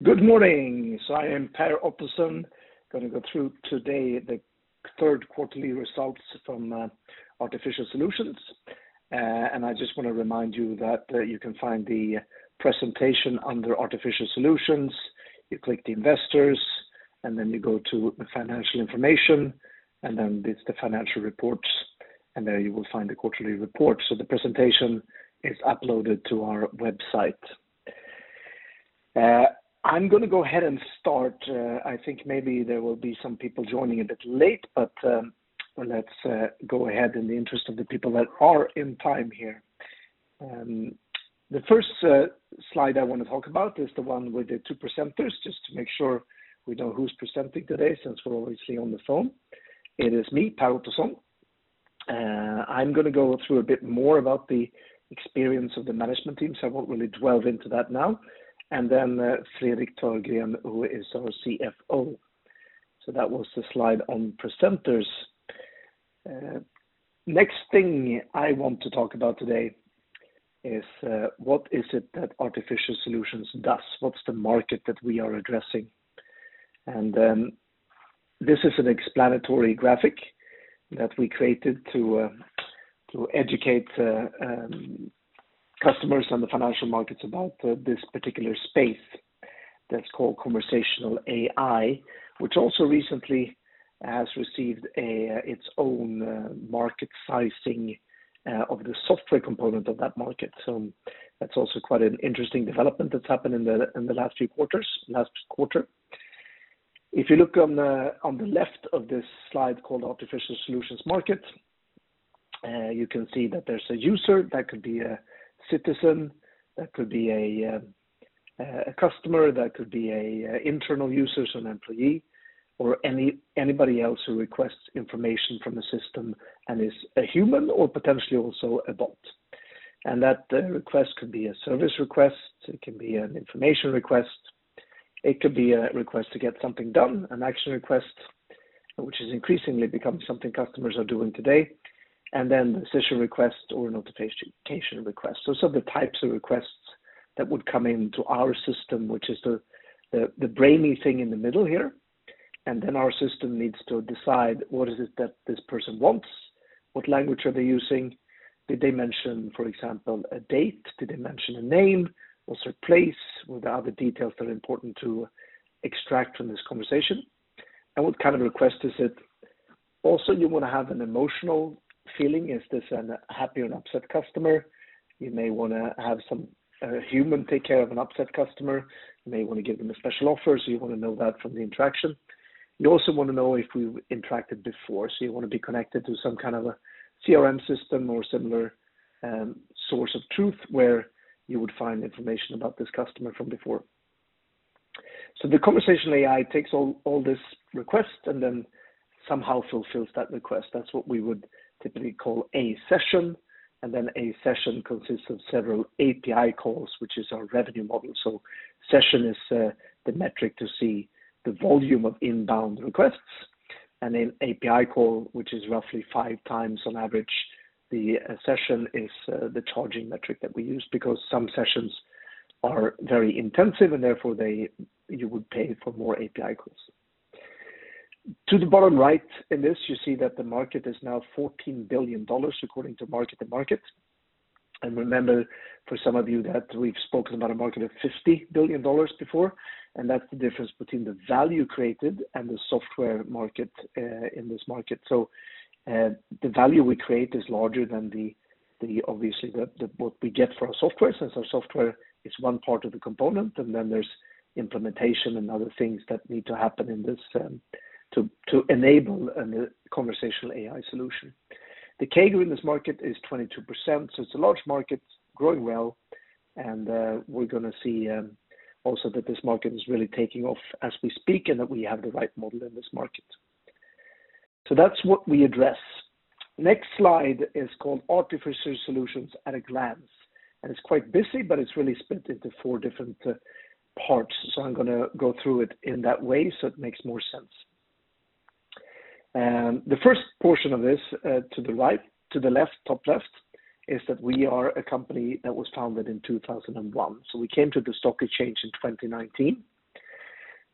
Good morning. So I am Per Ottosson, going to go through today the third quarterly results from Artificial Solutions. And I just want to remind you that you can find the presentation under Artificial Solutions. You click the investors, and then you go to the financial information, and then it's the financial reports, and there you will find the quarterly report. So the presentation is uploaded to our website. I'm going to go ahead and start. I think maybe there will be some people joining a bit late, but let's go ahead in the interest of the people that are in time here. The first slide I want to talk about is the one with the two presenters, just to make sure we know who's presenting today, since we're obviously on the phone. It is me, Per Ottosson. I'm going to go through a bit more about the experience of the management team, so I won't really delve into that now. And then Fredrik Törgren, who is our CFO. So that was the slide on presenters. Next thing I want to talk about today is what is it that Artificial Solutions does? What's the market that we are addressing? And this is an explanatory graphic that we created to educate customers and the financial markets about this particular space that's called conversational AI, which also recently has received its own market sizing of the software component of that market. So that's also quite an interesting development that's happened in the last quarter. If you look on the left of this slide called Artificial Solutions Market, you can see that there's a user. That could be a citizen, that could be a customer, that could be a internal user, so an employee, or anybody else who requests information from the system and is a human or potentially also a bot. And that request could be a service request, it can be an information request, it could be a request to get something done, an action request, which is increasingly becoming something customers are doing today, and then the decision request or a notification request. Those are the types of requests that would come into our system, which is the brainy thing in the middle here. And then our system needs to decide what is it that this person wants, what language are they using, did they mention, for example, a date, did they mention a name, what's their place, what are the other details that are important to extract from this conversation, and what kind of request is it. Also, you want to have an emotional feeling. Is this a happy or an upset customer? You may want to have some human take care of an upset customer. You may want to give them a special offer, so you want to know that from the interaction. You also want to know if we've interacted before, so you want to be connected to some kind of a CRM system or similar source of truth where you would find information about this customer from before. So the conversational AI takes all this request and then somehow fulfills that request. That's what we would typically call a session, and then a session consists of several API calls, which is our revenue model. So session is the metric to see the volume of inbound requests, and an API call, which is roughly 5 times on average, the session is the charging metric that we use, because some sessions are very intensive and therefore you would pay for more API calls. To the bottom right in this, you see that the market is now $14 billion according to Market to Market. And remember, for some of you, that we've spoken about a market of $50 billion before, and that's the difference between the value created and the software market in this market. So the value we create is larger than the obviously what we get for our software, since our software is one part of the component, and then there's implementation and other things that need to happen in this to enable a conversational AI solution. The CAGR in this market is 22%, so it's a large market, growing well, and we're going to see also that this market is really taking off as we speak, and that we have the right model in this market. So that's what we address. Next slide is called Artificial Solutions at a Glance, and it's quite busy, but it's really split into 4 different parts. So I'm going to go through it in that way so it makes more sense. The first portion of this, to the left, top left, is that we are a company that was founded in 2001. So we came to the stock exchange in 2019.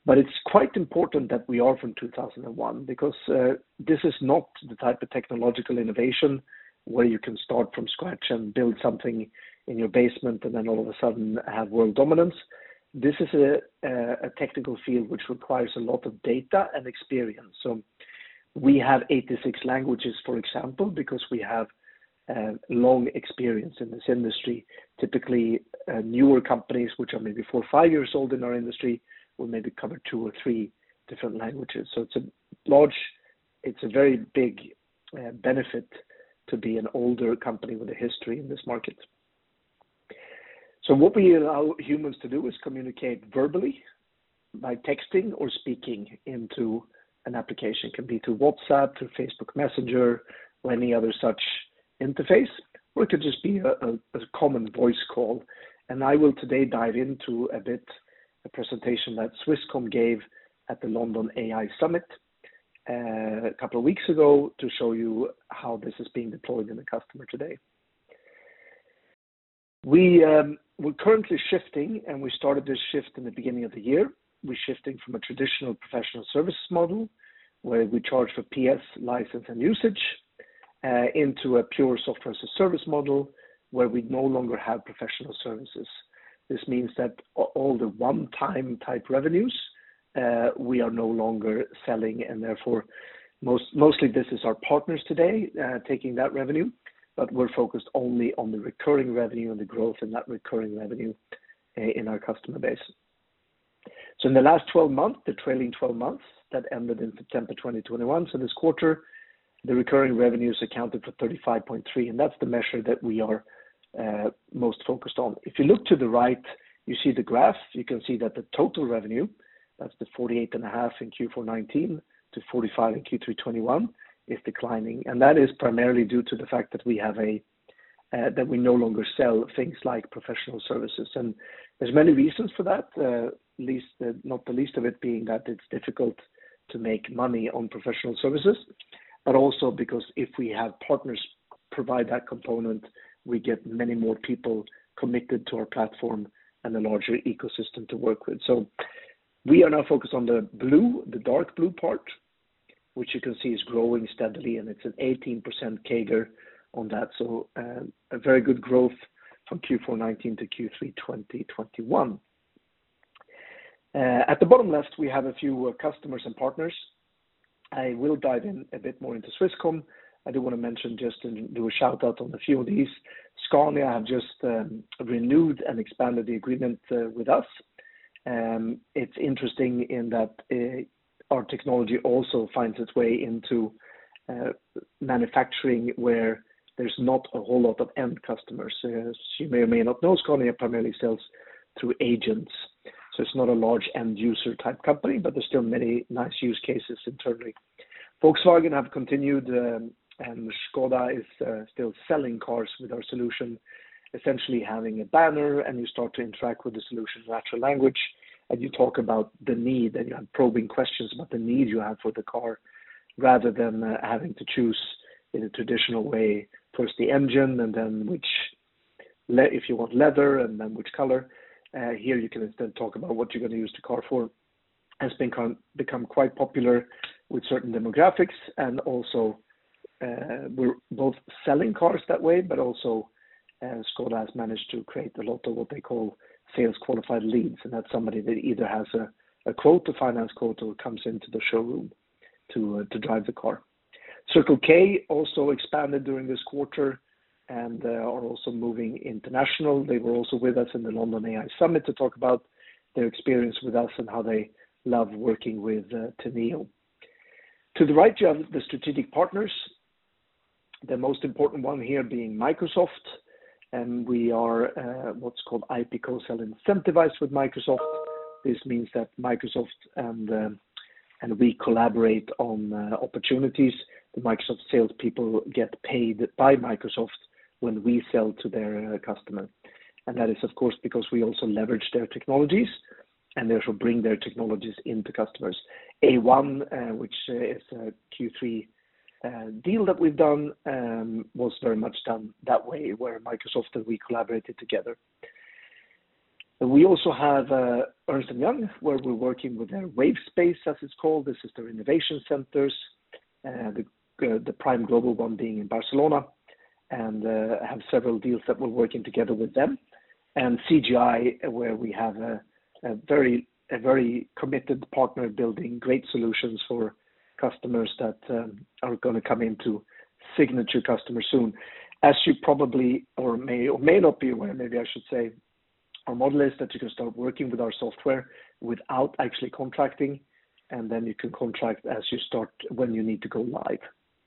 But it's quite important that we are from 2001 because this is not the type of technological innovation where you can start from scratch and build something in your basement and then all of a sudden have world dominance. This is a technical field which requires a lot of data and experience. So we have 86 languages, for example, because we have long experience in this industry. Typically, newer companies, which are maybe 4 or 5 years old in our industry, will maybe cover 2 or 3 different languages. So it's a very big benefit to be an older company with a history in this market. So what we allow humans to do is communicate verbally by texting or speaking into an application. It can be through WhatsApp, through Facebook Messenger, or any other such interface, or it could just be a common voice call. And I will today dive into a presentation that Swisscom gave at the London AI Summit a couple of weeks ago to show you how this is being deployed in the customer today. We're currently shifting, and we started this shift in the beginning of the year. We're shifting from a traditional professional services model, where we charge for PS, license, and usage, into a pure software as a service model, where we no longer have professional services. This means that all the one-time type revenues we are no longer selling, and therefore mostly this is our partners today taking that revenue, but we're focused only on the recurring revenue and the growth in that recurring revenue in our customer base. So in the last 12 months, the trailing 12 months that ended in September 2021, so this quarter, the recurring revenues accounted for 35.3, and that's the measure that we are most focused on. If you look to the right, you see the graph. You can see that the total revenue, that's the 48.5 in Q4 19 to 45 in Q3 21, is declining, and that is primarily due to the fact that we have that we no longer sell things like professional services, and there's many reasons for that. Not the least of it being that it's difficult to make money on professional services, but also because if we have partners provide that component, we get many more people committed to our platform and a larger ecosystem to work with. So we are now focused on the dark blue part, which you can see is growing steadily, and it's an 18% CAGR on that. So a very good growth from Q4 19 to Q3 2021. At the bottom left, we have a few customers and partners. I will dive in a bit more into Swisscom. I do want to mention just and do a shout out on a few of these. Scania have just renewed and expanded the agreement with us. It's interesting in that our technology also finds its way into manufacturing where there's not a whole lot of end customers. As you may or may not know, Scania primarily sells through agents. So it's not a large end user type company, but there's still many nice use cases internally. Volkswagen have continued, and Skoda is still selling cars with our solution, essentially having a banner, and you start to interact with the solution in natural language, and you talk about the need, and you have probing questions about the need you have for the car, rather than having to choose in a traditional way, first the engine, and then if you want leather, and then which color. Here you can instead talk about what you're going to use the car for. Has become quite popular with certain demographics, and also we're both selling cars that way, but also Skoda has managed to create a lot of what they call sales qualified leads, and that's somebody that either has a quote, a finance quote, or comes into the showroom to drive the car. Circle K also expanded during this quarter and are also moving international. They were also with us in the London AI Summit to talk about their experience with us and how they love working with Teneo. To the right, you have the strategic partners, the most important one here being Microsoft, and we are what's called IP co-sell incentivized with Microsoft. This means that Microsoft and we collaborate on opportunities. The Microsoft salespeople get paid by Microsoft when we sell to their customer. And that is, of course, because we also leverage their technologies and therefore bring their technologies into customers. A1, which is a Q3 deal that we've done, was very much done that way, where Microsoft and we collaborated together. We also have Ernst & Young, where we're working with their WaveSpace, as it's called. This is their innovation centers, the prime global one being in Barcelona, and have several deals that we're working together with them. And CGI, where we have a very committed partner building great solutions for customers that are going to come into signature customers soon. As you probably or may not be aware, maybe I should say, our model is that you can start working with our software without actually contracting, and then you can contract as you start when you need to go live.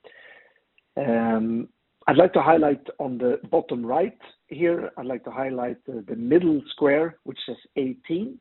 I'd like to highlight on the bottom right here, I'd like to highlight the middle square, which says 18.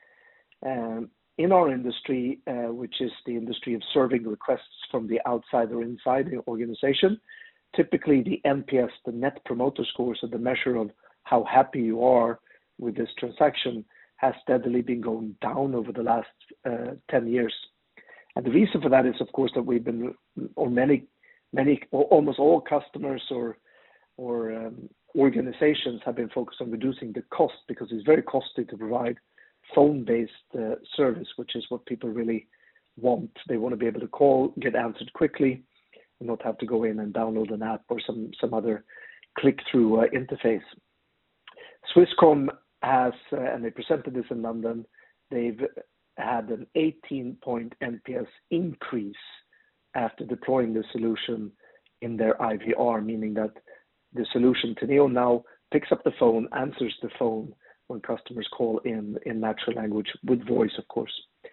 In our industry, which is the industry of serving requests from the outside or inside the organization, typically the NPS, the Net Promoter Score, so the measure of how happy you are with this transaction, has steadily been going down over the last 10 years. And the reason for that is, of course, that we've been, or almost all customers or organizations have been focused on reducing the cost, because it's very costly to provide phone-based service, which is what people really want. They want to be able to call, get answered quickly, and not have to go in and download an app or some other click-through interface. Swisscom has, and they presented this in London, they've had an 18-point NPS increase after deploying the solution in their IVR, meaning that the solution Teneo now picks up the phone, answers the phone when customers call in natural language with voice, of course.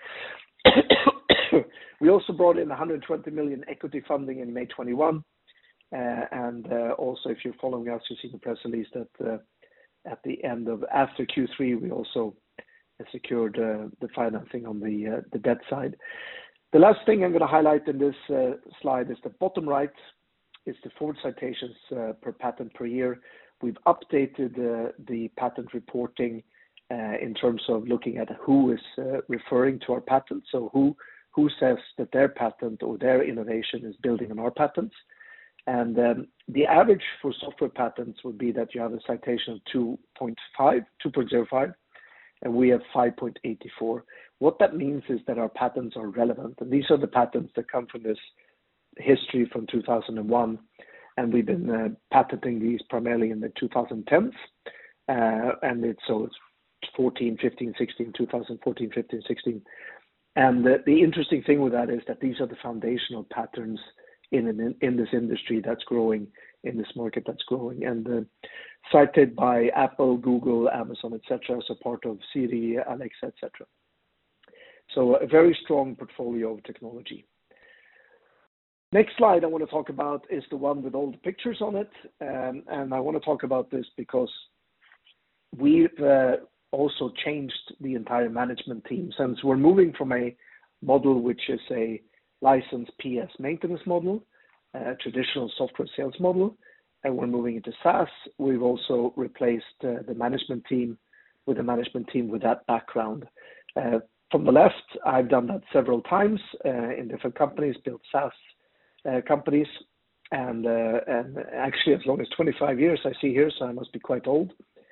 We also brought in 120 million equity funding in May 21. And also, if you're following us, you've seen the press release that after Q3, we also secured the financing on the debt side. The last thing I'm going to highlight in this slide is the bottom right is the forward citations per patent per year. We've updated the patent reporting in terms of looking at who is referring to our patents. So who says that their patent or their innovation is building on our patents. And the average for software patents would be that you have a citation of 2.05, and we have 5.84. What that means is that our patents are relevant. And these are the patents that come from this history from 2001. And we've been patenting these primarily in the 2010s. And it's 14, 15, 16, 2014, 15, 16. And the interesting thing with that is that these are the foundational patterns in this industry that's growing, in this market that's growing, and cited by Apple, Google, Amazon, etc., as a part of Siri, Alexa, etc. So a very strong portfolio of technology. Next slide I want to talk about is the one with all the pictures on it, and I want to talk about this because we've also changed the entire management team, since we're moving from a model which is a license PS maintenance model, a traditional software sales model, and we're moving into SaaS. We've also replaced the management team with a management team with that background. From the left, I've done that several times in different companies, built SaaS companies, and actually as long as 25 years I see here, so I must be quite old.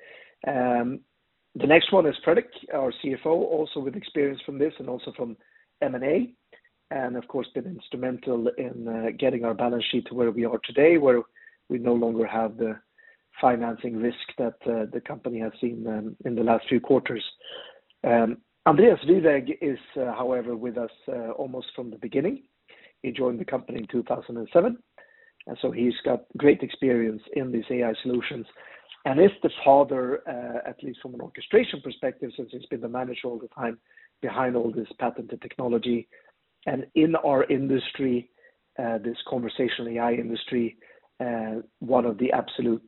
The next one is Fredrik, our CFO, also with experience from this and also from M&A, and of course been instrumental in getting our balance sheet to where we are today, where we no longer have the financing risk that the company has seen in the last few quarters. Andreas Wieweg is, however, with us almost from the beginning. He joined the company in 2007, and so he's got great experience in these AI solutions, and is the father, at least from an orchestration perspective, since he's been the manager all the time behind all this patented technology. And in our industry, this conversational AI industry, one of the absolute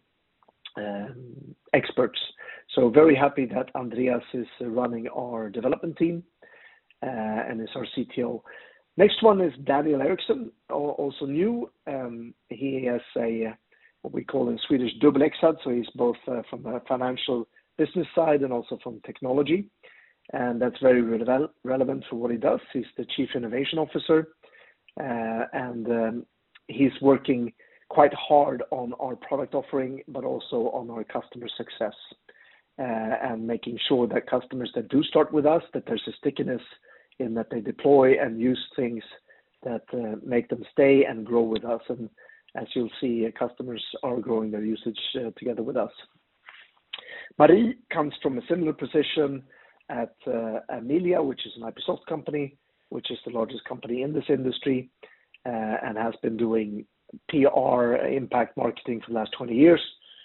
experts. So very happy that Andreas is running our development team and is our CTO. Next one is Daniel Eriksson, also new. He has what we call in Swedish dubbelexad, so he's both from a financial business side and also from technology. And that's very relevant for what he does. He's the Chief Innovation Officer, and he's working quite hard on our product offering, but also on our customer success. and making sure that customers that do start with us, that there's a stickiness in that they deploy and use things that make them stay and grow with us. And as you'll see, customers are growing their usage together with us. Marie comes from a similar position at Amelia, which is an IPsoft company, which is the largest company in this industry, and has been doing PR, impact marketing for the last 20 years.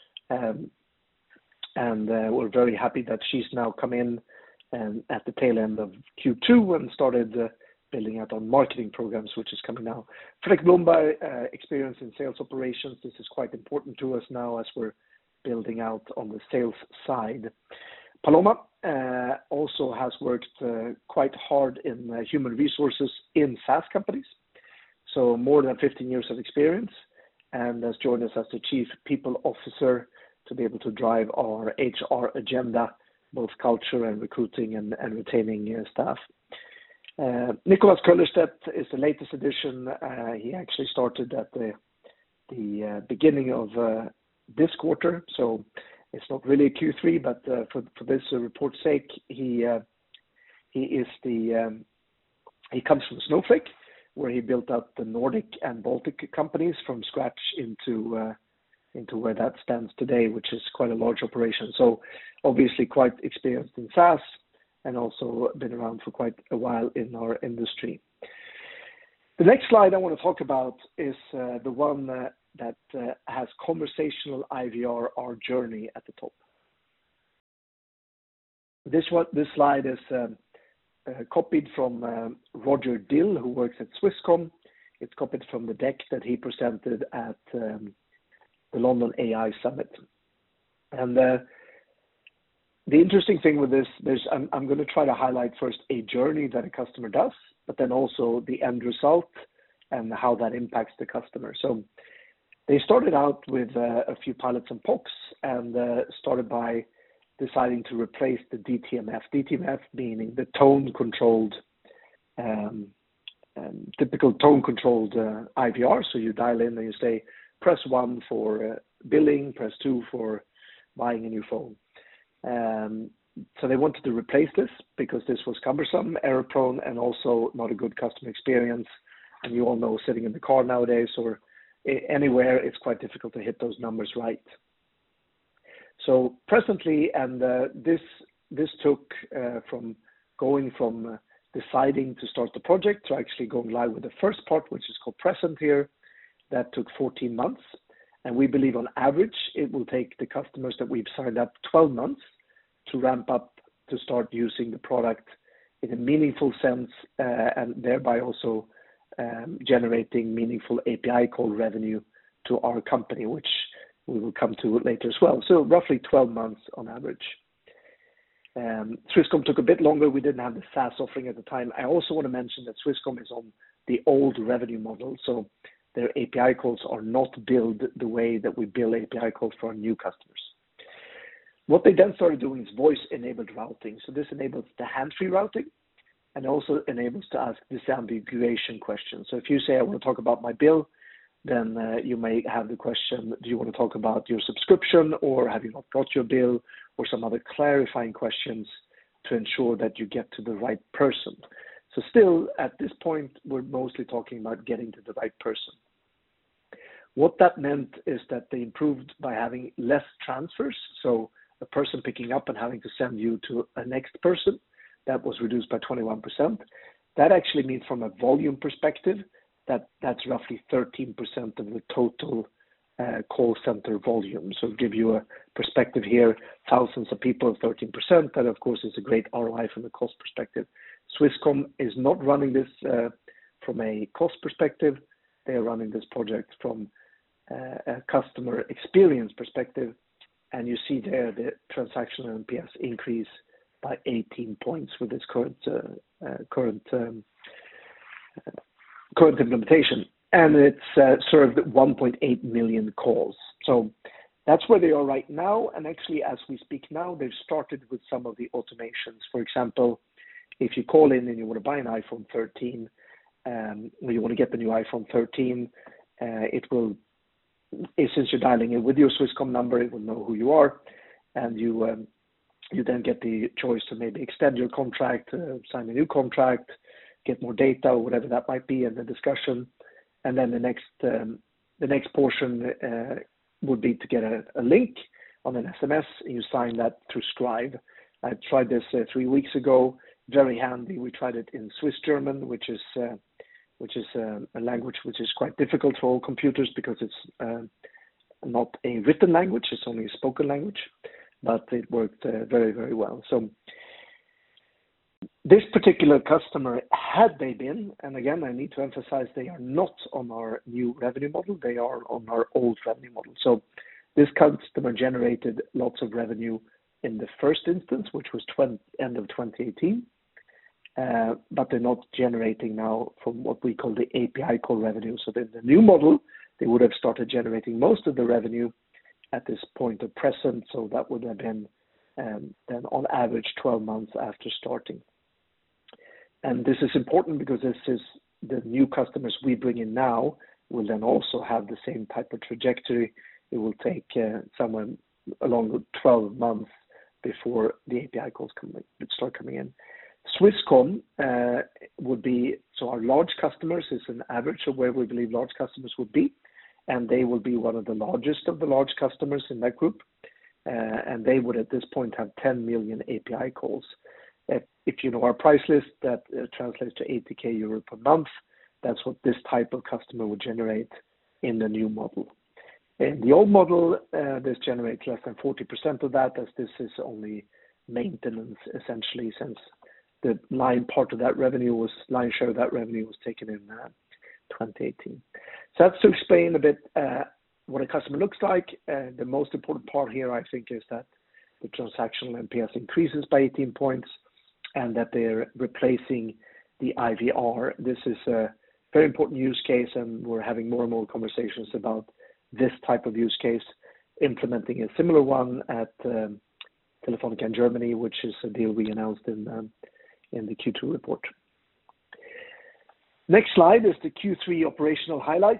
And we're very happy that she's now come in at the tail end of Q2 and started building out on marketing programs, which is coming now. Fredrik Blomberg, experience in sales operations. This is quite important to us now as we're building out on the sales side. Paloma also has worked quite hard in human resources in SaaS companies, so more than 15 years of experience, and has joined us as the Chief People Officer to be able to drive our HR agenda, both culture and recruiting and retaining staff. Nicholas Köllerstedt is the latest addition. He actually started at the beginning of this quarter, so it's not really a Q3, but for this report's sake, he comes from Snowflake, where he built up the Nordic and Baltic companies from scratch into where that stands today, which is quite a large operation. So obviously quite experienced in SaaS and also been around for quite a while in our industry. The next slide I want to talk about is the one that has conversational IVR, our journey at the top. This slide is copied from Roger Dill, who works at Swisscom. It's copied from the deck that he presented at the London AI Summit. And the interesting thing with this, I'm going to try to highlight first a journey that a customer does, but then also the end result and how that impacts the customer. So they started out with a few pilots and POCs and started by deciding to replace the DTMF. DTMF meaning the tone-controlled, typical tone-controlled IVR. So you dial in and you say, press 1 for billing, press 2 for buying a new phone. So they wanted to replace this because this was cumbersome, error-prone, and also not a good customer experience. And you all know, sitting in the car nowadays or anywhere, it's quite difficult to hit those numbers right. So presently, and this took from going from deciding to start the project to actually going live with the first part, which is called Present here, that took 14 months. And we believe on average, it will take the customers that we've signed up 12 months to ramp up to start using the product in a meaningful sense, and thereby also generating meaningful API call revenue to our company, which we will come to later as well. So roughly 12 months on average. Swisscom took a bit longer. We didn't have the SaaS offering at the time. I also want to mention that Swisscom is on the old revenue model, so their API calls are not billed the way that we bill API calls for our new customers. What they then started doing is voice-enabled routing. So this enables the hands-free routing and also enables to ask disambiguation questions. So if you say, I want to talk about my bill, then you may have the question, do you want to talk about your subscription, or have you not got your bill, or some other clarifying questions to ensure that you get to the right person. So still, at this point, we're mostly talking about getting to the right person. What that meant is that they improved by having less transfers. So a person picking up and having to send you to a next person, that was reduced by 21%. That actually means from a volume perspective, that's roughly 13% of the total call center volume. So to give you a perspective here, thousands of people, 13%, that of course is a great ROI from a cost perspective. Swisscom is not running this from a cost perspective. They are running this project from a customer experience perspective. And you see there the transactional NPS increase by 18 points with this current implementation. And it's served 1.8 million calls. So that's where they are right now. And actually, as we speak now, they've started with some of the automations. For example, if you call in and you want to buy an iPhone 13, or you want to get the new iPhone 13, it will, since you're dialing in with your Swisscom number, it will know who you are, and you You then get the choice to maybe extend your contract, sign a new contract, get more data, or whatever that might be in the discussion. And then the next portion would be to get a link on an SMS, and you sign that through Scribe. I tried this 3 weeks ago. Very handy. We tried it in Swiss German, which is a language which is quite difficult for all computers because it's not a written language; it's only a spoken language. But it worked very, very well. So this particular customer, had they been, and again, I need to emphasize, they are not on our new revenue model. They are on our old revenue model. So this customer generated lots of revenue in the first instance, which was end of 2018. But they're not generating now from what we call the API call revenue. So in the new model, they would have started generating most of the revenue at this point of present. So that would have been then on average 12 months after starting. And this is important because this is the new customers we bring in now will then also have the same type of trajectory. It will take somewhere along 12 months before the API calls start coming in. Swisscom would be, so our large customers is an average of where we believe large customers would be, and they will be one of the largest of the large customers in that group, and they would at this point have 10 million API calls. If you know our price list, that translates to 80k euro per month. That's what this type of customer would generate in the new model. In the old model, this generates less than 40% of that, as this is only maintenance essentially, since the line share of that revenue was taken in 2018. So that's to explain a bit what a customer looks like. The most important part here, I think, is that the transactional NPS increases by 18 points, and that they're replacing the IVR. This is a very important use case, and we're having more and more conversations about this type of use case, implementing a similar one at Telefonica in Germany, which is a deal we announced in the Q2 report. Next slide is the Q3 operational highlights.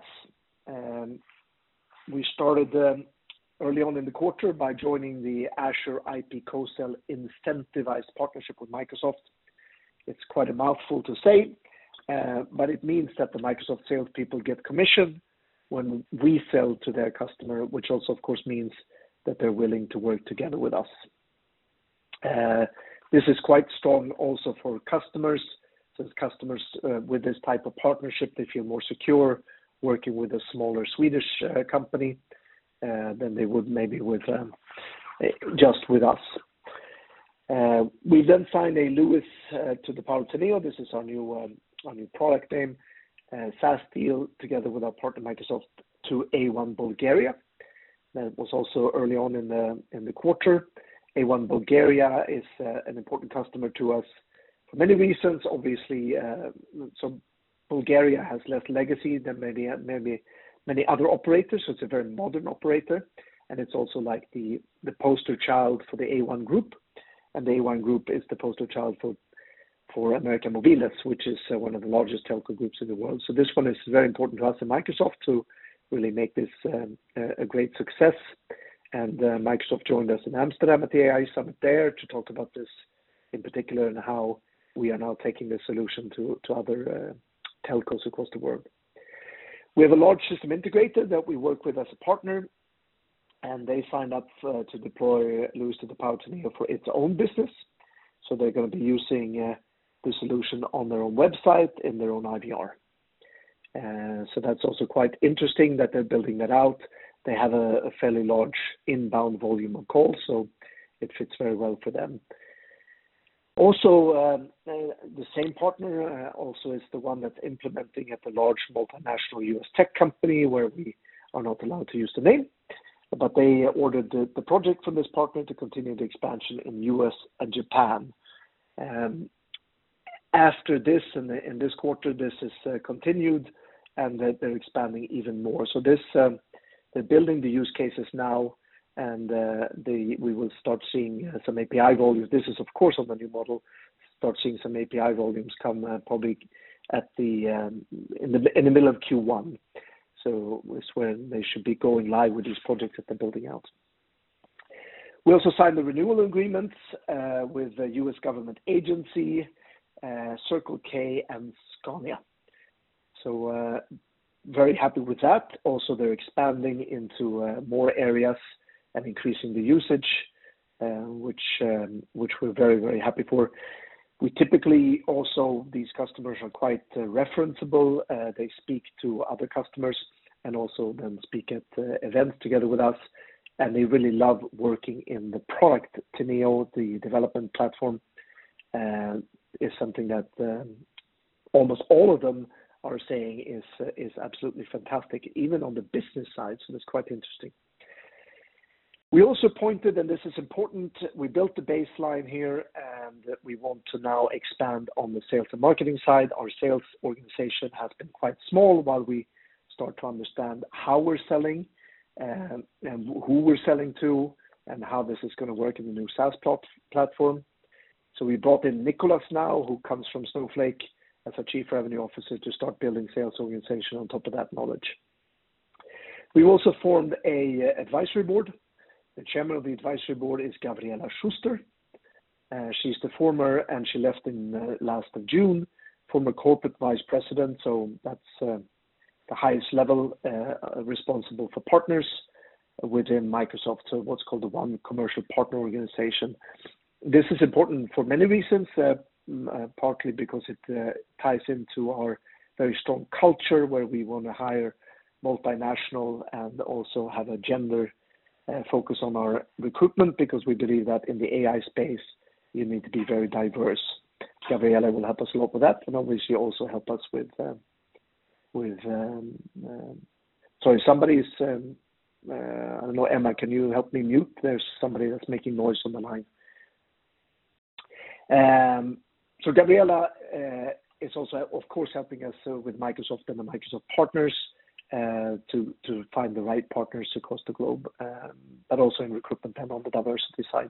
We started early on in the quarter by joining the Azure IP Co-sell incentivized partnership with Microsoft. It's quite a mouthful to say, but it means that the Microsoft salespeople get commission when we sell to their customer, which also, of course, means that they're willing to work together with us. This is quite strong also for customers. Since customers with this type of partnership, they feel more secure working with a smaller Swedish company than they would maybe with just with us. We then signed a Lewis to the Power Teneo. This is our new product name, SaaS deal together with our partner Microsoft to A1 Bulgaria. That was also early on in the quarter. A1 Bulgaria is an important customer to us for many reasons. Obviously, so Bulgaria has less legacy than maybe many other operators, so it's a very modern operator, and it's also like the poster child for the A1 Group, and the A1 Group is the poster child for American Mobiles, which is one of the largest telco groups in the world. So this one is very important to us at Microsoft to really make this a great success. And Microsoft joined us in Amsterdam at the AI Summit there to talk about this in particular and how we are now taking this solution to other telcos across the world. We have a large system integrator that we work with as a partner, and they signed up to deploy Lewis to the Power Teneo for its own business. So they're going to be using the solution on their own website in their own IVR. So that's also quite interesting that they're building that out. They have a fairly large inbound volume of calls, so it fits very well for them. Also, the same partner also is the one that's implementing at the large multinational US tech company where we are not allowed to use the name, but they ordered the project from this partner to continue the expansion in US and Japan. After this, in this quarter, this is continued, and they're expanding even more. So this, they're building the use cases now, and we will start seeing some API volumes. This is, of course, on the new model. Start seeing some API volumes come probably at in the middle of Q1. So it's when they should be going live with these projects that they're building out. We also signed the renewal agreements with the U.S. government agency, Circle K, and Scania. So very happy with that. Also, they're expanding into more areas and increasing the usage, which we're very, very happy for. We typically also, these customers are quite referenceable. They speak to other customers and also then speak at events together with us. And they really love working in the product. Teneo, the development platform, is something that almost all of them are saying is absolutely fantastic, even on the business side. So that's quite interesting. We also pointed, and this is important, we built the baseline here, and we want to now expand on the sales and marketing side. Our sales organization has been quite small while we start to understand how we're selling and who we're selling to and how this is going to work in the new SaaS platform. So we brought in Nicholas now, who comes from Snowflake as a chief revenue officer, to start building sales organization on top of that knowledge. We also formed a advisory board. The chairman of the advisory board is Gabriela Schuster. She's the former, and she left in last of June, former corporate vice president. So that's the highest level responsible for partners within Microsoft. So what's called the One Commercial Partner Organization. This is important for many reasons, partly because it ties into our very strong culture where we want to hire multinational and also have a gender focus on our recruitment, because we believe that in the AI space, you need to be very diverse. Gabriela will help us a lot with that, and obviously also help us with sorry, somebody's, I don't know, Emma, can you help me mute? There's somebody that's making noise on the line. So Gabriela is also, of course, helping us with Microsoft and the Microsoft partners to find the right partners across the globe, but also in recruitment and on the diversity side.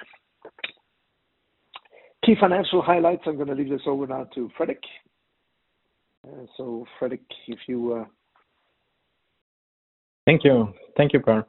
Key financial highlights. I'm going to leave this over now to Fredrik. So Fredrik, if you... Thank you, Per.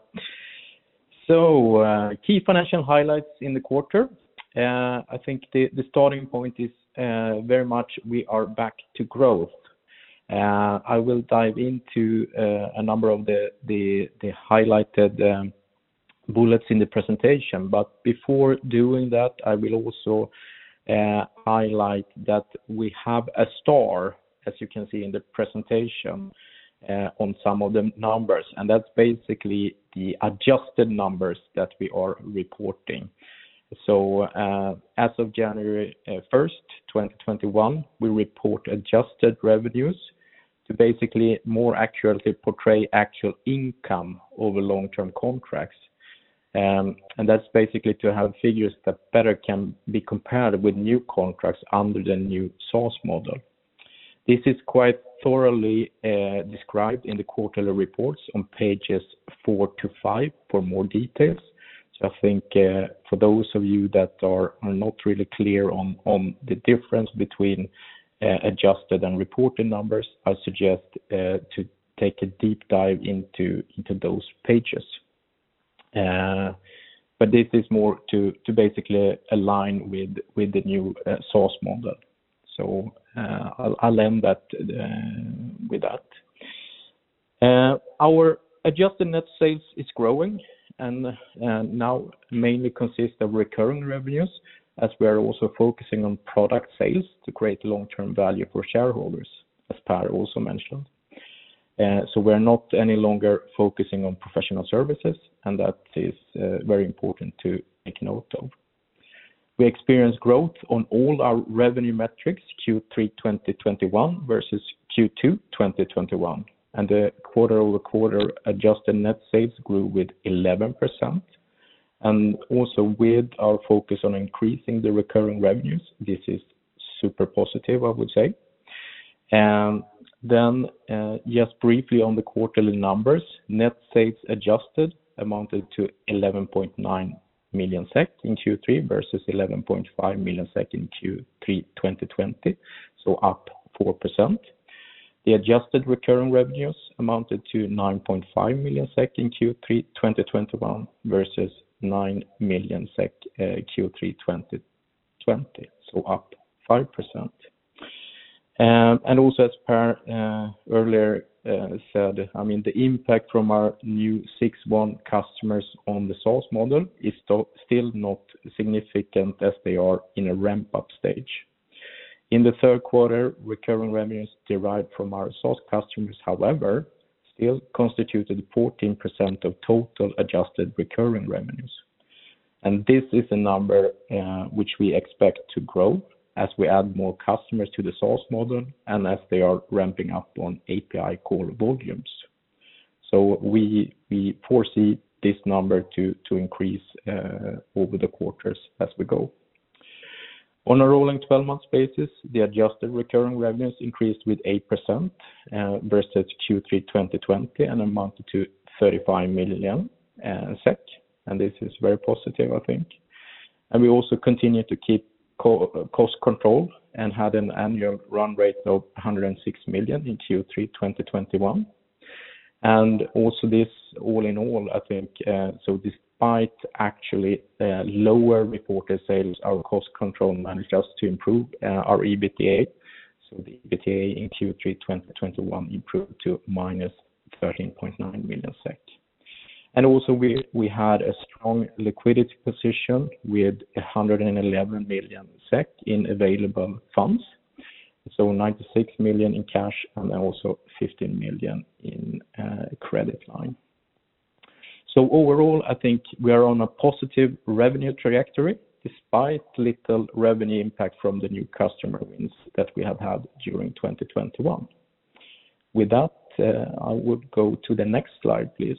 So key financial highlights in the quarter. I think the starting point is very much we are back to growth. I will dive into a number of the highlighted bullets in the presentation, but before doing that, I will also highlight that we have a star, as you can see in the presentation, on some of the numbers, and that's basically the adjusted numbers that we are reporting. So as of January 1st, 2021, we report adjusted revenues to basically more accurately portray actual income over long-term contracts. And that's basically to have figures that better can be compared with new contracts under the new SaaS model. This is quite thoroughly described in the quarterly reports on pages 4 to 5 for more details. So I think for those of you that are not really clear on the difference between adjusted and reported numbers, I suggest to take a deep dive into those pages. But this is more to basically align with the new SaaS model. So I'll end that with that. Our adjusted net sales is growing and now mainly consists of recurring revenues, as we are also focusing on product sales to create long-term value for shareholders, as Per also mentioned. So we're not any longer focusing on professional services, and that is very important to take note of. We experience growth on all our revenue metrics, Q3 2021 versus Q2 2021. And the quarter-over-quarter adjusted net sales grew with 11%. And also with our focus on increasing the recurring revenues, this is super positive, I would say. And then just briefly on the quarterly numbers, net sales adjusted amounted to 11.9 million SEK in Q3 versus 11.5 million SEK in Q3 2020, so up 4%. The adjusted recurring revenues amounted to 9.5 million SEK in Q3 2021 versus million SEK Q3 2020, so up 5%. And also, as Per earlier said, I mean, the impact from our new 6.1 customers on the SaaS model is still not significant as they are in a ramp-up stage. In the third quarter, recurring revenues derived from our SaaS customers, however, still constituted 14% of total adjusted recurring revenues. And this is a number which we expect to grow as we add more customers to the SaaS model and as they are ramping up on API call volumes. So we foresee this number to increase over the quarters as we go. On a rolling 12-month basis, the adjusted recurring revenues increased with 8% versus Q3 2020 and amounted to 35 million SEK. And this is very positive, I think. And we also continue to keep cost control and had an annual run rate of 106 million in Q3 2021. And also this, all in all, I think, so despite actually lower reported sales, our cost control managed us to improve our EBITDA. So the EBITDA in Q3 2021 improved to minus 13.9 million SEK. And also we had a strong liquidity position with 111 million SEK in available funds. So 96 million in cash and also 15 million in credit line. So overall, I think we are on a positive revenue trajectory despite little revenue impact from the new customer wins that we have had during 2021. With that, I would go to the next slide, please.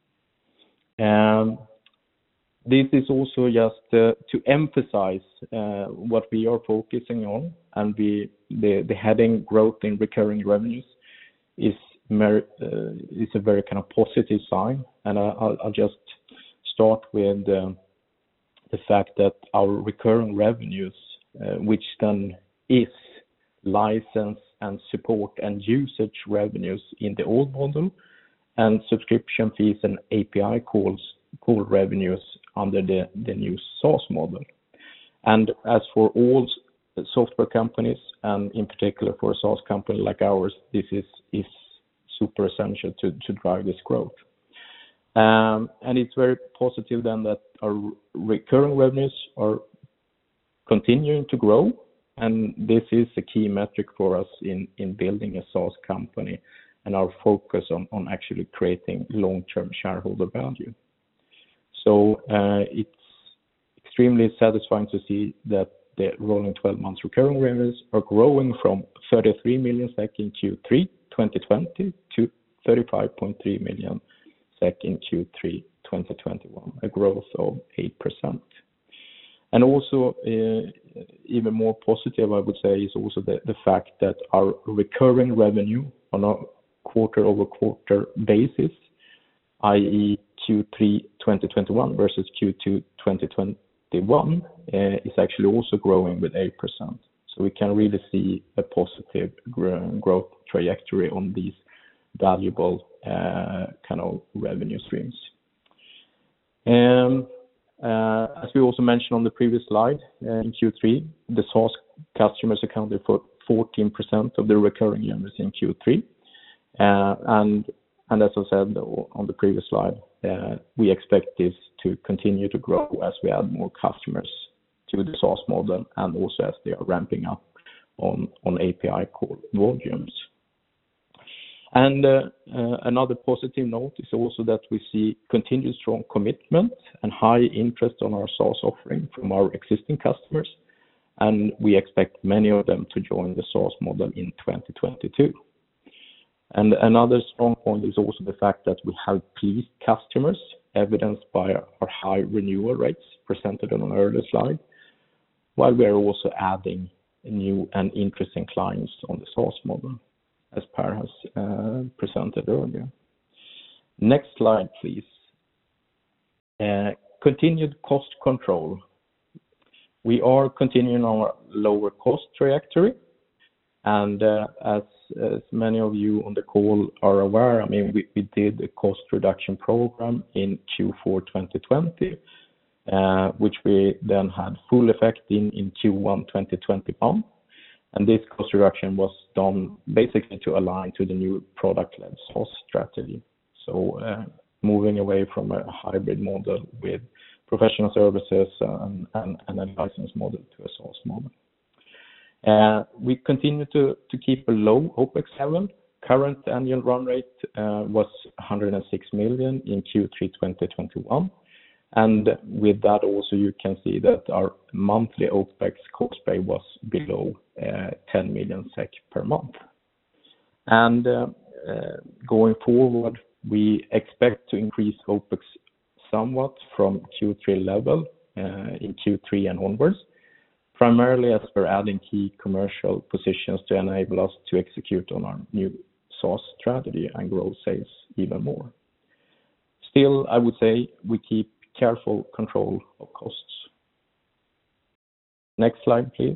This is also just to emphasize what we are focusing on, and the heading growth in recurring revenues is a very kind of positive sign. And I'll just start with the fact that our recurring revenues, which then is license and support and usage revenues in the old model, and subscription fees and API call revenues under the new SaaS model. And as for all software companies, and in particular for a SaaS company like ours, this is super essential to drive this growth. And it's very positive then that our recurring revenues are continuing to grow, and this is a key metric for us in building a SaaS company and our focus on actually creating long-term shareholder value. So it's extremely satisfying to see that the rolling 12 months recurring revenues are growing from 33 million SEK in Q3 2020 to 35.3 million SEK in Q3 2021, a growth of 8%. And also, even more positive, I would say, is also the fact that our recurring revenue on a quarter-over-quarter basis, i.e. Q3 2021 versus Q2 2021, is actually also growing with 8%. So we can really see a positive growth trajectory on these valuable kind of revenue streams. As we also mentioned on the previous slide, in Q3, the SaaS customers accounted for 14% of the recurring revenues in Q3. And as I said on the previous slide, we expect this to continue to grow as we add more customers to the SaaS model and also as they are ramping up on API call volumes. And another positive note is also that we see continued strong commitment and high interest on our SaaS offering from our existing customers, and we expect many of them to join the SaaS model in 2022. And another strong point is also the fact that we have pleased customers, evidenced by our high renewal rates presented on an earlier slide, while we are also adding new and interesting clients on the SaaS model, as Per has presented earlier. Next slide, please. Continued cost control. We are continuing our lower cost trajectory, and as many of you on the call are aware, I mean, we did a cost reduction program in Q4 2020, which we then had full effect in Q1 2021. And this cost reduction was done basically to align to the new product-led SaaS strategy. So moving away from a hybrid model with professional services and a license model to a SaaS model. We continue to keep a low OpEx level. Current annual run rate was 106 million in Q3 2021. And with that also you can see that our monthly OpEx cost base was below 10 million SEK per month. And going forward, we expect to increase OpEx somewhat from Q3 level in Q3 and onwards, primarily as we're adding key commercial positions to enable us to execute on our new SaaS strategy and grow sales even more. Still, I would say we keep careful control of costs. Next slide, please.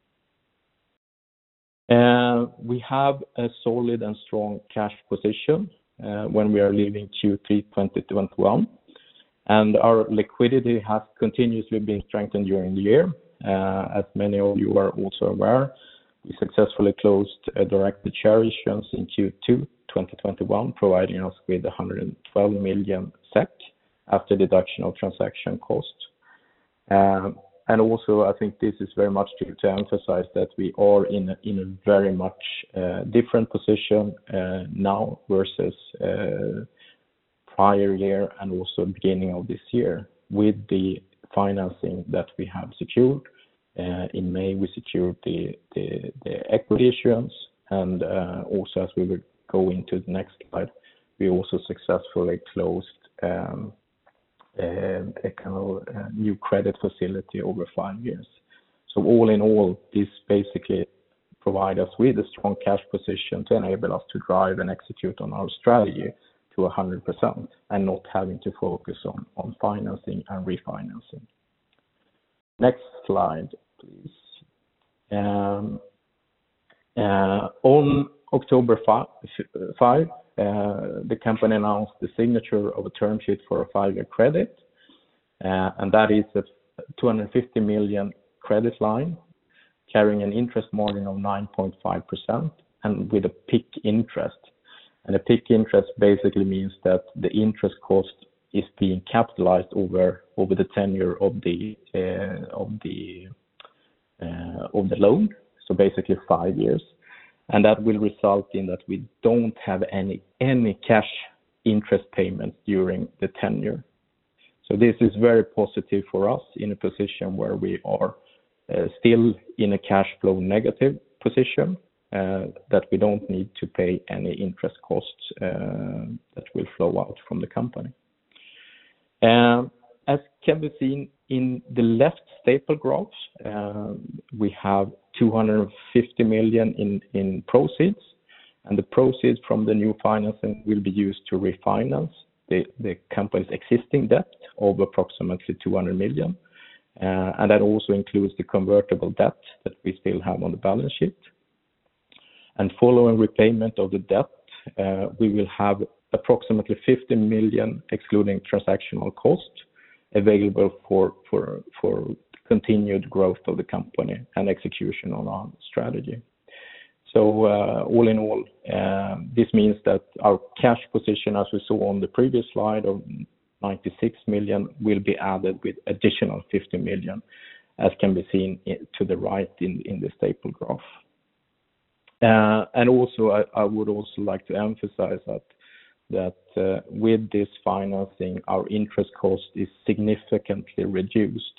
We have a solid and strong cash position when we are leaving Q3 2021, and our liquidity has continuously been strengthened during the year. As many of you are also aware, we successfully closed a directed share issuance in Q2 2021, providing us with 112 million SEK after deduction of transaction costs. And also, I think this is very much to emphasize that we are in a very much different position now versus prior year and also beginning of this year with the financing that we have secured. In May, we secured the equity issuance, and also as we will go into the next slide, we also successfully closed a kind of new credit facility over 5 years. So all in all, this basically provide us with a strong cash position to enable us to drive and execute on our strategy to 100% and not having to focus on financing and refinancing. Next slide, please. On October 5, the company announced the signature of a term sheet for a 5-year credit, and that is a 250 million credit line carrying an interest margin of 9.5% and with a PIK interest. And a PIK interest basically means that the interest cost is being capitalized over the tenure of the loan, so basically 5 years, and that will result in that we don't have any cash interest payments during the tenure. So this is very positive for us in a position where we are still in a cash flow negative position, that we don't need to pay any interest costs that will flow out from the company. As can be seen in the left staple graphs, we have 250 million in proceeds, and the proceeds from the new financing will be used to refinance the company's existing debt of approximately 200 million. And that also includes the convertible debt that we still have on the balance sheet. And following repayment of the debt, we will have approximately 50 million, excluding transactional costs, available for continued growth of the company and execution on our strategy. So all in all, this means that our cash position, as we saw on the previous slide of 96 million, will be added with additional 50 million, as can be seen to the right in the staple graph. And also, I would also like to emphasize that with this financing, our interest cost is significantly reduced.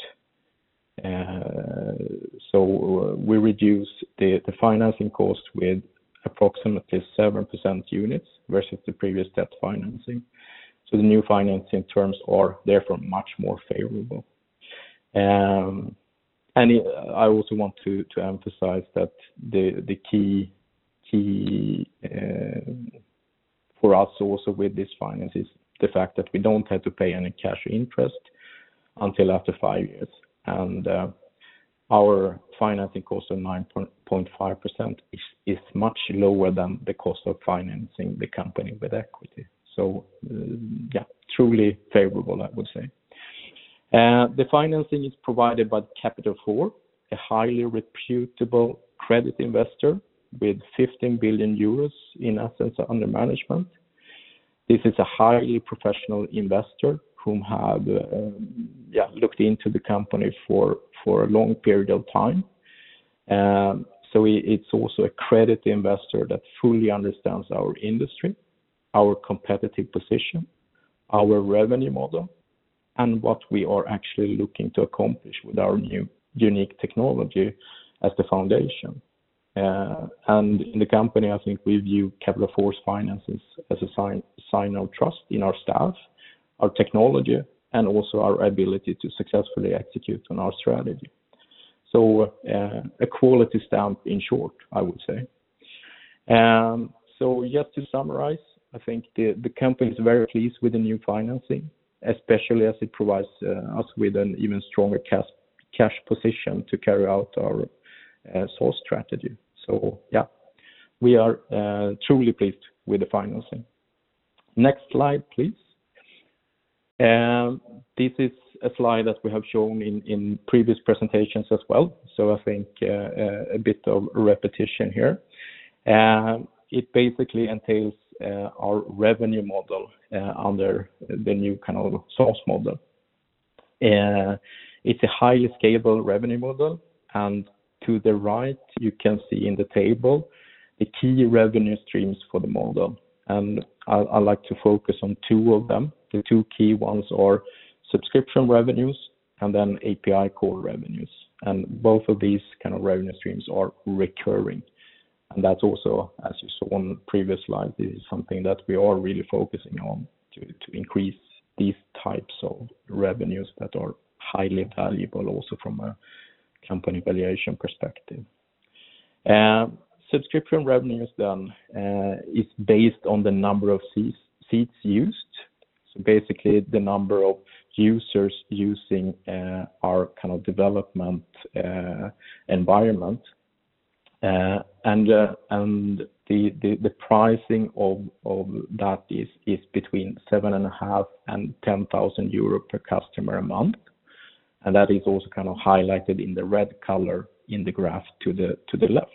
So we reduce the financing cost with approximately 7% units versus the previous debt financing. So the new financing terms are therefore much more favorable. And I also want to emphasize that the key for us also with this finance is the fact that we don't have to pay any cash interest until after 5 years. And our financing cost of 9.5% is much lower than the cost of financing the company with equity. So, truly favorable, I would say. The financing is provided by Capital 4, a highly reputable credit investor with 15 billion euros in assets under management. This is a highly professional investor whom have looked into the company for a long period of time. So it's also a credit investor that fully understands our industry, our competitive position, our revenue model, and what we are actually looking to accomplish with our new unique technology as the foundation. And in the company, I think we view Capital 4's finances as a sign of trust in our staff, our technology, and also our ability to successfully execute on our strategy. So a quality stamp in short, I would say. So just to summarize, I think the company is very pleased with the new financing, especially as it provides us with an even stronger cash position to carry out our SaaS strategy. So we are truly pleased with the financing. Next slide, please. This is a slide that we have shown in previous presentations as well. So I think a bit of repetition here. It basically entails our revenue model under the new kind of SaaS model. It's a highly scalable revenue model, and to the right, you can see in the table the key revenue streams for the model. And I like to focus on two of them. The two key ones are subscription revenues and then API call revenues. And both of these kind of revenue streams are recurring. And that's also, as you saw on the previous slide, this is something that we are really focusing on to increase these types of revenues that are highly valuable also from a company valuation perspective. Subscription revenues then is based on the number of seats used. So basically the number of users using our kind of development environment. And the pricing of that is between 7.5 and 10,000 euro per customer a month. And that is also kind of highlighted in the red color in the graph to the left.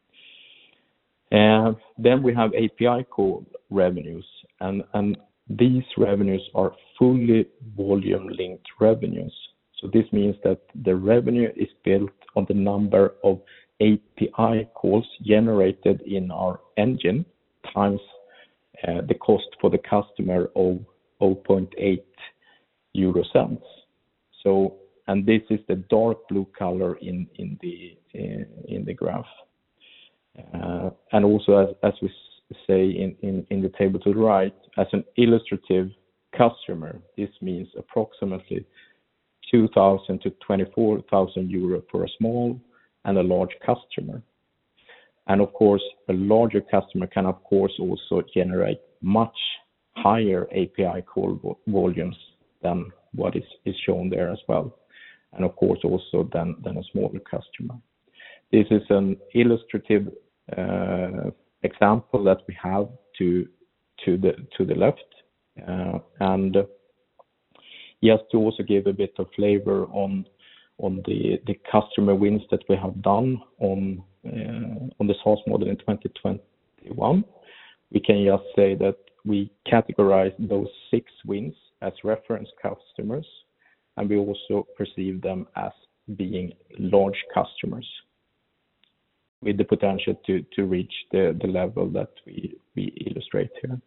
Then we have API call revenues, and these revenues are fully volume-linked revenues. So this means that the revenue is built on the number of API calls generated in our engine times the cost for the customer of 0.8 euro cents. So, and this is the dark blue color in the graph. And also, as we say in the table to the right, as an illustrative customer, this means approximately 2,000 to 24,000 euro for a small and a large customer. And of course, a larger customer can of course also generate much higher API call volumes than what is shown there as well. And of course also than a smaller customer. This is an illustrative example that we have to the left, and just to also give a bit of flavor on the customer wins that we have done on the SaaS model in 2021, we can just say that we categorize those 6 wins as reference customers, and we also perceive them as being large customers with the potential to reach the level that we illustrate here.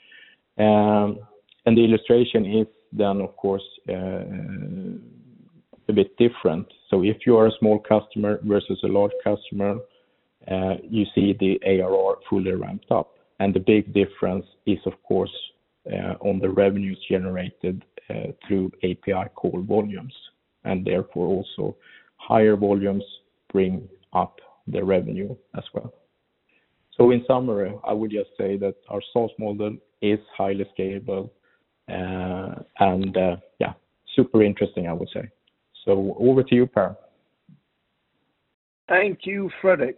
And the illustration is then, of course, a bit different. So if you are a small customer versus a large customer, you see the ARR fully ramped up. And the big difference is, of course, on the revenues generated through API call volumes. And therefore also higher volumes bring up the revenue as well. So in summary, I would just say that our SaaS model is highly scalable and super interesting, I would say. So over to you, Per. Thank you, Fredrik.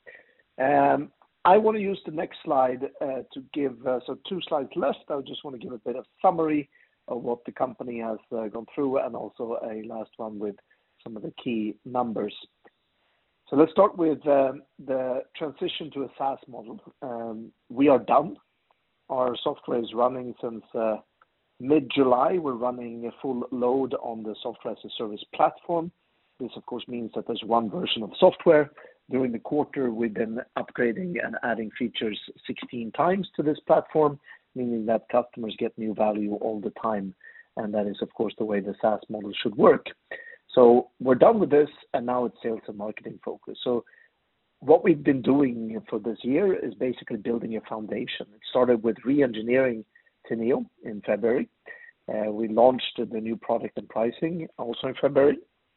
I want to use the next slide to give, so 2 slides left. I just want to give a bit of summary of what the company has gone through, and also a last one with some of the key numbers. So let's start with the transition to a SaaS model. We are done. Our software is running since mid-July. We're running a full load on the software as a service platform. This, of course, means that there's one version of software. During the quarter, we've been upgrading and adding features 16 times to this platform, meaning that customers get new value all the time. And that is, of course, the way the SaaS model should work. So we're done with this, and now it's sales and marketing focus. So what we've been doing for this year is basically building a foundation. It started with re-engineering Teneo in February. We launched the new product and pricing also in February.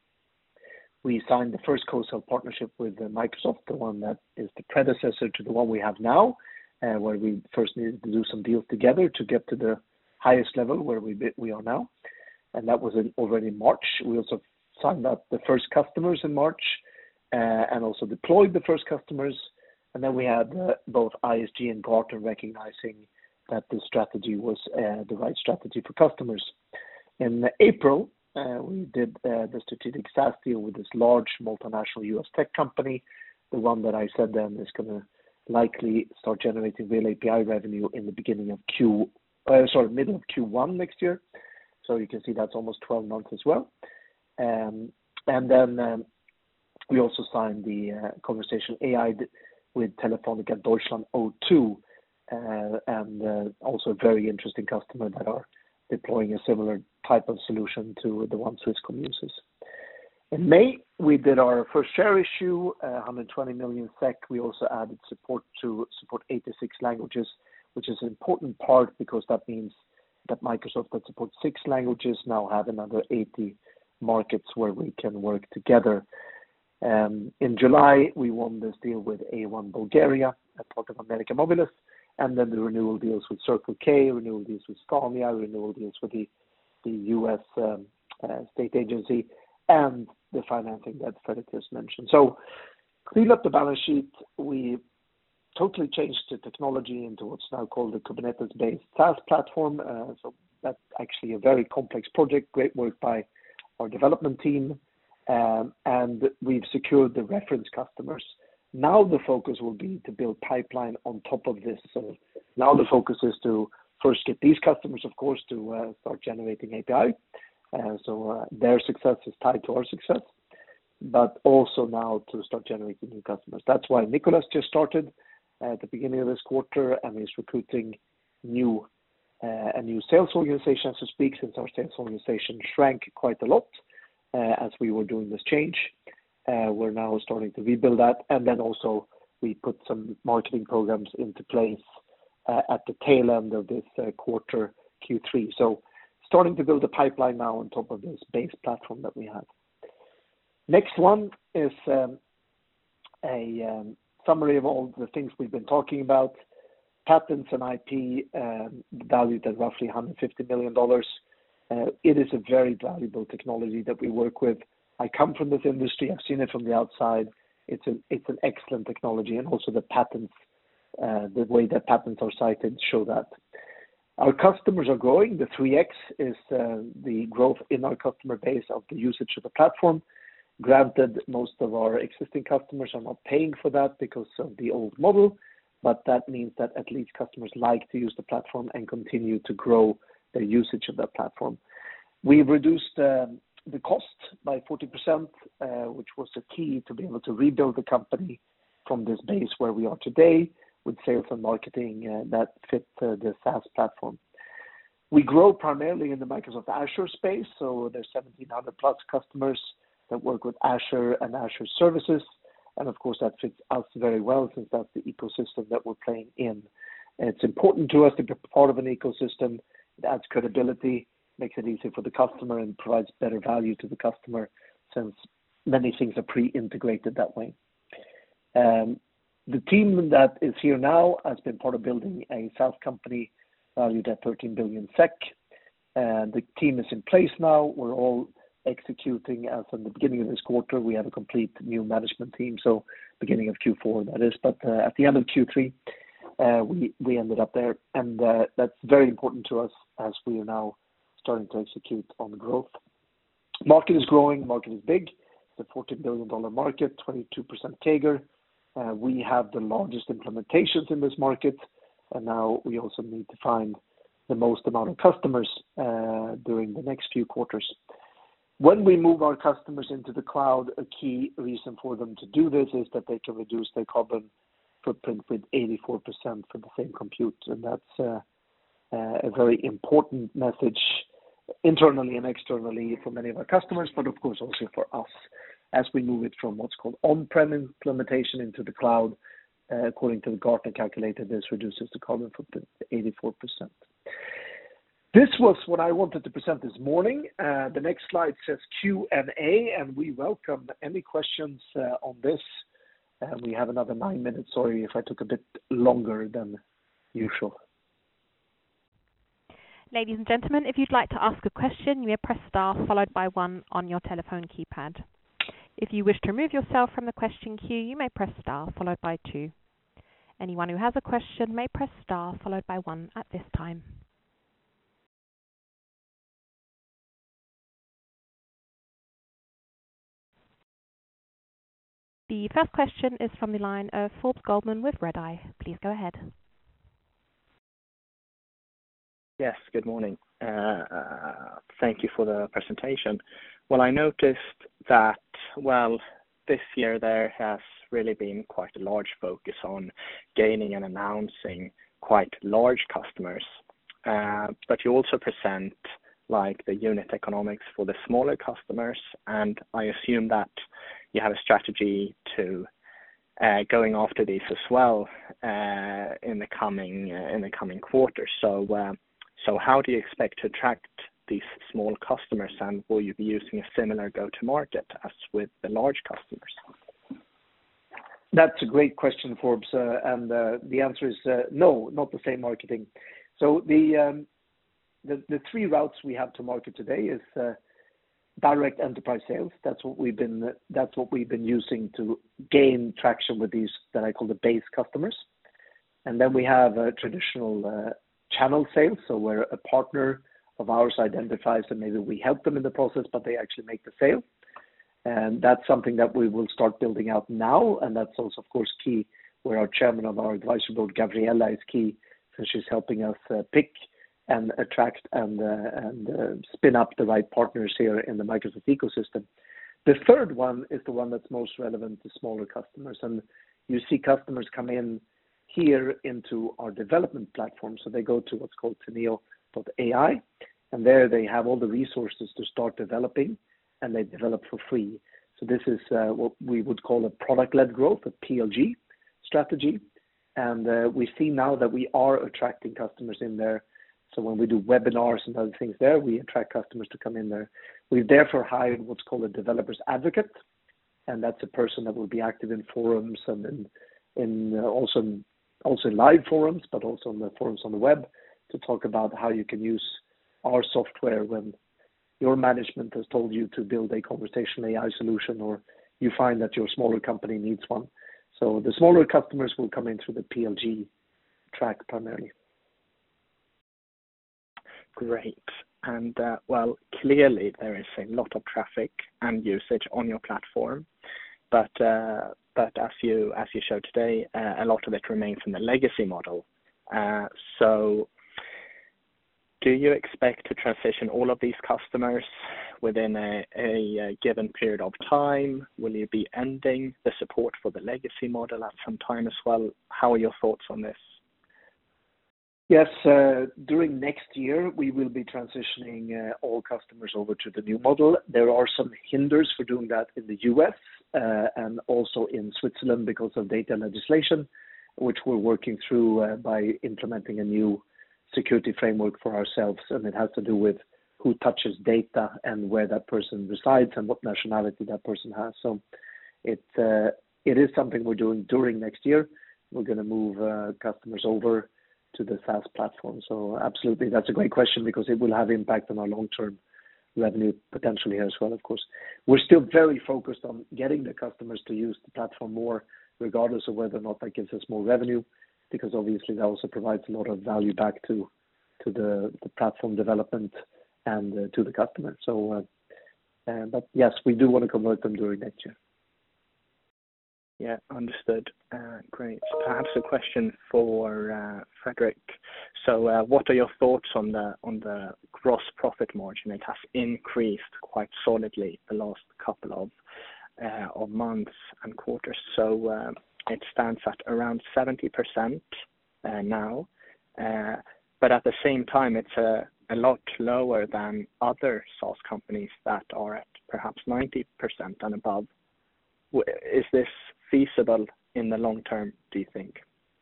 We signed the first co-sell partnership with Microsoft, the one that is the predecessor to the one we have now, where we first needed to do some deals together to get to the highest level where we are now. And that was already in March. We also signed up the first customers in March and also deployed the first customers. And then we had both ISG and Gartner recognizing that the strategy was the right strategy for customers. In April, we did the strategic SaaS deal with this large multinational US tech company, the one that I said then is going to likely start generating real API revenue in the beginning of middle of Q1 next year. So you can see that's almost 12 months as well. And then we also signed the conversational AI with Telefónica Deutschland O2, and also a very interesting customer that are deploying a similar type of solution to the one Swisscom uses. In May, we did our first share issue, 120 million SEK. We also added support 86 languages, which is an important part because that means that Microsoft that supports 6 languages now have another 80 markets where we can work together. In July, we won this deal with A1 Bulgaria, a part of America Mobilis, and then the renewal deals with Circle K, renewal deals with Scania, renewal deals with the U.S. state agency, and the financing that Fredrik just mentioned. So clean up the balance sheet. We totally changed the technology into what's now called the Kubernetes-based SaaS platform. So that's actually a very complex project, great work by our development team, and we've secured the reference customers. Now the focus will be to build pipeline on top of this. So now the focus is to first get these customers, of course, to start generating API. So their success is tied to our success, but also now to start generating new customers. That's why Nicholas just started at the beginning of this quarter, and he's recruiting a new sales organization as we speak, since our sales organization shrank quite a lot as we were doing this change. We're now starting to rebuild that, and then also we put some marketing programs into place at the tail end of this quarter, Q3. So starting to build a pipeline now on top of this base platform that we have. Next one is a summary of all the things we've been talking about. Patents and IP valued at roughly $150 million. It is a very valuable technology that we work with. I come from this industry. I've seen it from the outside. It's an excellent technology, and also the patents, the way that patents are cited show that. Our customers are growing. The 3x is the growth in our customer base of the usage of the platform. Granted, most of our existing customers are not paying for that because of the old model, but that means that at least customers like to use the platform and continue to grow their usage of that platform. We've reduced the cost by 40%, which was the key to be able to rebuild the company from this base where we are today with sales and marketing that fit the SaaS platform. We grow primarily in the Microsoft Azure space, so there's 1,700 plus customers that work with Azure and Azure services, and of course that fits us very well since that's the ecosystem that we're playing in. And it's important to us to be part of an ecosystem. It adds credibility, makes it easier for the customer, and provides better value to the customer since many things are pre-integrated that way. The team that is here now has been part of building a SaaS company valued at 13 billion SEK. The team is in place now. We're all executing as in the beginning of this quarter. We have a complete new management team, so beginning of Q4 that is. But at the end of Q3, we ended up there, and that's very important to us as we are now starting to execute on growth. Market is growing, market is big. It's a $14 billion market, 22% CAGR. We have the largest implementations in this market, and now we also need to find the most amount of customers during the next few quarters. When we move our customers into the cloud, a key reason for them to do this is that they can reduce their carbon footprint with 84% for the same compute, and that's a very important message internally and externally for many of our customers, but of course also for us as we move it from what's called on-prem implementation into the cloud. According to the Gartner calculator, this reduces the carbon footprint to 84%. This was what I wanted to present this morning. The next slide says Q&A, and we welcome any questions on this. We have another 9 minutes. Sorry if I took a bit longer than usual. Ladies and gentlemen, if you'd like to ask a question, you may press star followed by 1 on your telephone keypad. If you wish to remove yourself from the question queue, you may press star followed by 2. Anyone who has a question may press star followed by 1 at this time. The first question is from the line of Forbes Goldman with Redeye. Please go ahead. Yes, good morning. Thank you for the presentation. Well, I noticed that, this year there has really been quite a large focus on gaining and announcing quite large customers. But you also present like the unit economics for the smaller customers, and I assume that you have a strategy to going after these as well in the coming quarters. So how do you expect to attract these small customers, and will you be using a similar go-to-market as with the large customers? That's a great question, Forbes, and the answer is no, not the same marketing. So the 3 routes we have to market today is direct enterprise sales. That's what we've been using to gain traction with these that I call the base customers. And then we have a traditional channel sales, so where a partner of ours identifies and maybe we help them in the process, but they actually make the sale. And that's something that we will start building out now, and that's also, of course, key, where our chairman of our advisory board, Gabriella, is key, since she's helping us pick and attract and spin up the right partners here in the Microsoft ecosystem. The third one is the one that's most relevant to smaller customers, and you see customers come in here into our development platform. So they go to what's called Teneo.ai, and there they have all the resources to start developing, and they develop for free. So this is what we would call a product-led growth, a PLG strategy. And we see now that we are attracting customers in there. So when we do webinars and other things there, we attract customers to come in there. We've therefore hired what's called a developer's advocate, and that's a person that will be active in forums and also in live forums, but also on the forums on the web, to talk about how you can use our software when your management has told you to build a conversational AI solution, or you find that your smaller company needs one. So the smaller customers will come in through the PLG track primarily. Great. And clearly there is a lot of traffic and usage on your platform, but as you showed today, a lot of it remains in the legacy model. So do you expect to transition all of these customers within a given period of time? Will you be ending the support for the legacy model at some time as well? How are your thoughts on this? Yes, during next year, we will be transitioning all customers over to the new model. There are some hinders for doing that in the US and also in Switzerland because of data legislation, which we're working through by implementing a new security framework for ourselves. And it has to do with who touches data and where that person resides and what nationality that person has. So it is something we're doing during next year. We're going to move customers over to the SaaS platform. So absolutely, that's a great question because it will have impact on our long-term revenue potential here as well, of course. We're still very focused on getting the customers to use the platform more, regardless of whether or not that gives us more revenue, because obviously that also provides a lot of value back to the platform development and to the customer. So, but yes, we do want to convert them during next year. Yeah, understood. Great. Perhaps a question for Fredrik. So, what are your thoughts on the gross profit margin? It has increased quite solidly the last couple of months and quarters. So, it stands at around 70% now. But at the same time, it's a lot lower than other SaaS companies that are at perhaps 90% and above. Is this feasible in the long term, do you think?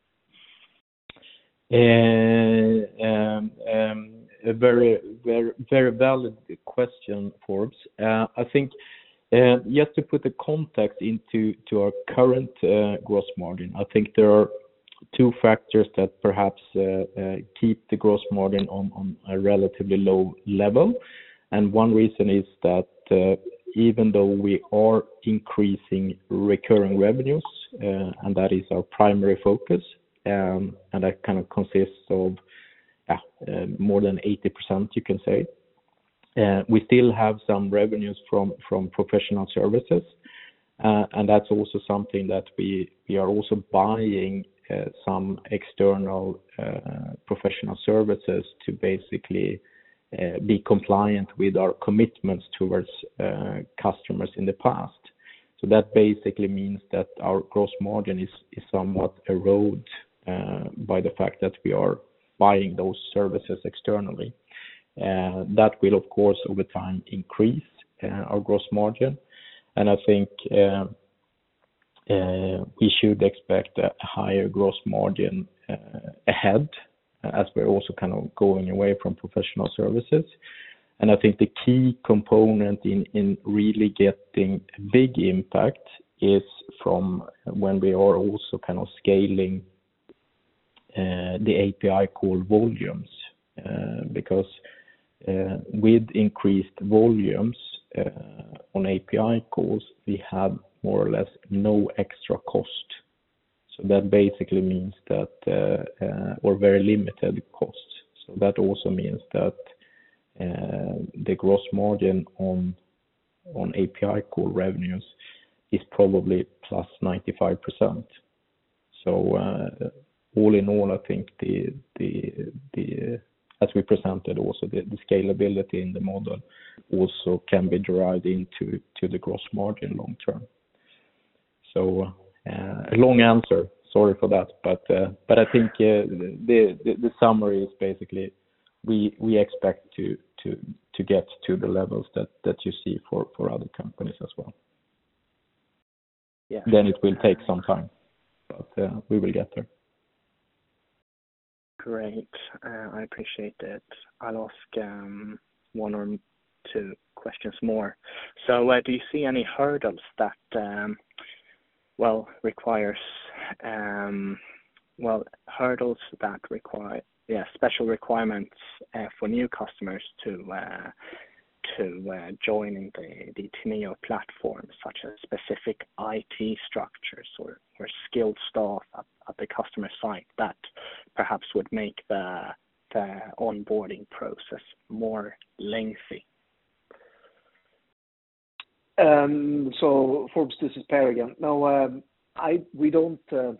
A very, very, very valid question, Forbes. I think just to put the context into our current gross margin, I think there are two factors that perhaps keep the gross margin on a relatively low level. And one reason is that even though we are increasing recurring revenues, and that is our primary focus, and that kind of consists of more than 80%, you can say. We still have some revenues from professional services, and that's also something that we are also buying some external professional services to basically be compliant with our commitments towards customers in the past. So that basically means that our gross margin is somewhat eroded by the fact that we are buying those services externally. That will, of course, over time increase our gross margin. And I think we should expect a higher gross margin ahead, as we're also kind of going away from professional services. And I think the key component in really getting big impact is from when we are also kind of scaling the API call volumes, because with increased volumes on API calls, we have more or less no extra cost. So that basically means that, or very limited costs. So that also means that the gross margin on API call revenues is probably plus 95%. So all in all, I think the as we presented also, the scalability in the model also can be derived into the gross margin long term. So a long answer, sorry for that, but I think the summary is basically we expect to get to the levels that you see for other companies as well. Yeah. Then it will take some time, but we will get there. Great. I appreciate it. I'll ask one or two questions more. So do you see any hurdles that requires hurdles that require special requirements for new customers to joining the Teneo platform, such as specific IT structures or skilled staff at the customer site that perhaps would make the onboarding process more lengthy? So Forbes, this is Per again. No, we don't.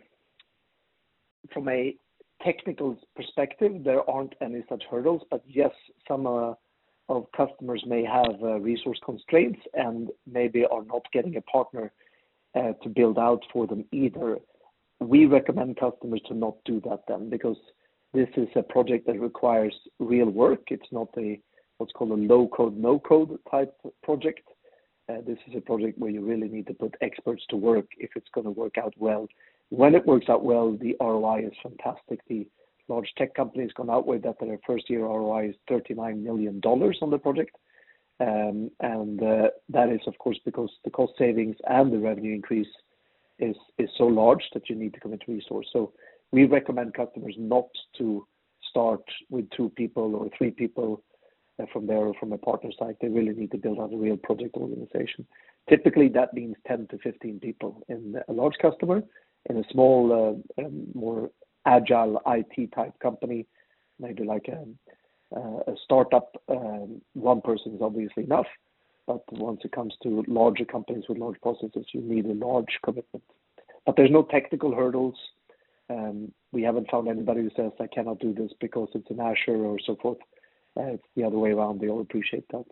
From a technical perspective, there aren't any such hurdles. But yes, some of customers may have resource constraints and maybe are not getting a partner to build out for them either. We recommend customers to not do that then, because this is a project that requires real work. It's not what's called a low code, no code type project. This is a project where you really need to put experts to work if it's going to work out well. When it works out well, the ROI is fantastic. The large tech companies gone out with that their first year ROI is $39 million on the project. And that is, of course, because the cost savings and the revenue increase is so large that you need to commit resource. So we recommend customers not to start with 2 people or 3 people from there or from a partner side. They really need to build out a real project organization. Typically, that means 10 to 15 people in a large customer. In a small, more agile IT type company, maybe like a startup, one person is obviously enough, but once it comes to larger companies with large processes, you need a large commitment. But there's no technical hurdles. We haven't found anybody who says, I cannot do this because it's in Azure or so forth. It's the other way around. They all appreciate that.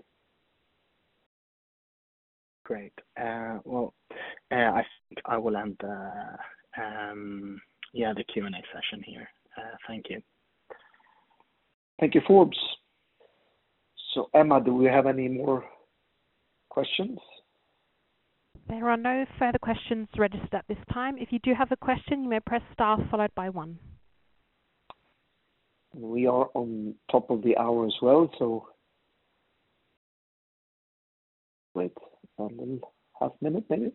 Great. I think I will end the Q&A session here. Thank you. Thank you, Forbes. So, Emma, do we have any more questions? There are no further questions registered at this time. If you do have a question, you may press star followed by 1. We are on top of the hour as well, so wait a little half minute maybe.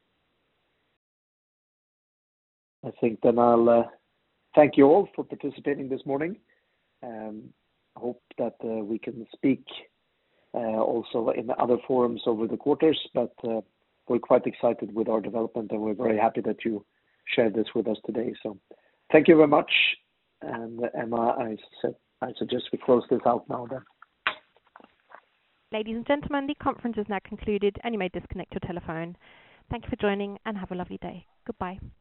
I think then I'll thank you all for participating this morning. I hope that we can speak also in other forums over the quarters, but we're quite excited with our development, and we're very happy that you shared this with us today. So thank you very much. And Emma, I suggest we close this out now then. Ladies and gentlemen, the conference is now concluded and you may disconnect your telephone. Thank you for joining and have a lovely day. Goodbye.